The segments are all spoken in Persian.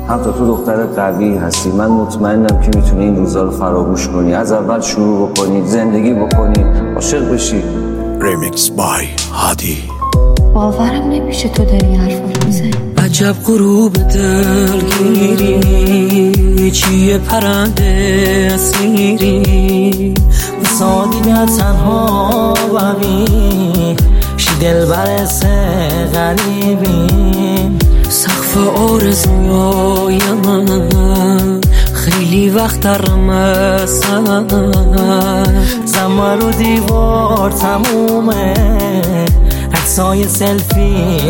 هم تو دختر قوی هستی، من مطمئنم که میتونی این روزا رو فراموش کنی، از اول شروع بکنی، زندگی بکنی، عاشق بشی. ریمیکس بای هادی. باورم نمیشه تو داری حرف رو میزنی. عجب غروب دلگیری، چیه پرنده اسیری، سادیه تنها ببین شی دل برسه غریبی. سقف آرزوهای من خیلی وقت رمسن، زمان رو دیوار تمومه، عکسای سلفی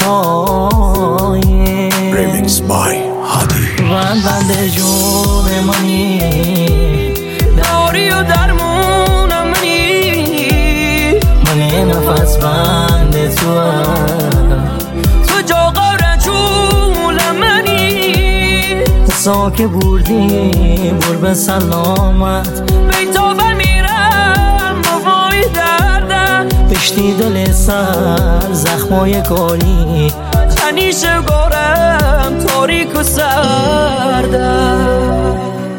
دتای. ریمیکس بای هادی. بند جون منی، داری و درمونم منی، منی نفس بند تو جاقا رجول منی. ساکه بردی بر به سلامت، بیتا بمیرم بوای دردم، بشتی دل سر زخمای کاری، تنیشه گارم تاریک و سردم.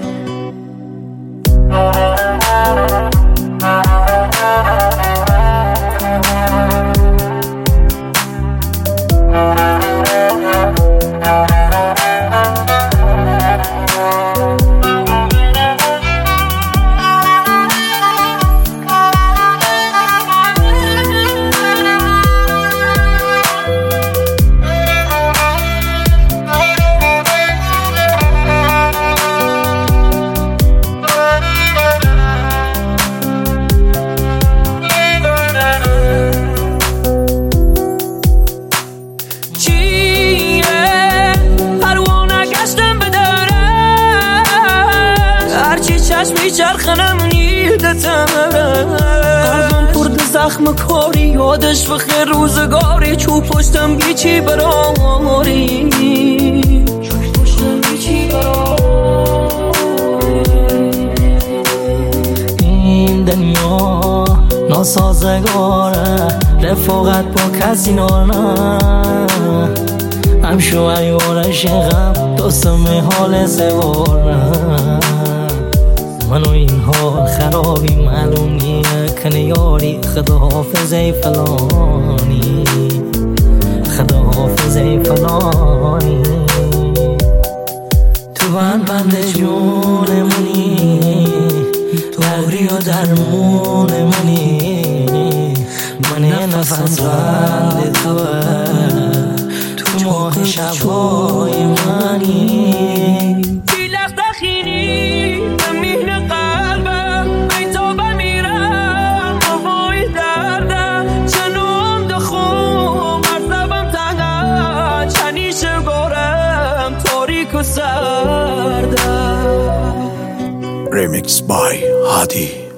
میچرخنم نیدتم، قلبم پرد زخم کاری، یادش بخیر روزگاری، چوب پشتم بیچی براری، این دنیا ناسازگاره، رفاقت با کسی نه، هم شویارش غم دوستم حال سواره. منو این حال خرابی معلوم نیه کنه یاری، خدا حافظه فلانی، خدا حافظه فلانی. تو بند جون منی، داری و درمون منی، من نفس بند تو ماه شبای منی. ریمیکس بای هادی.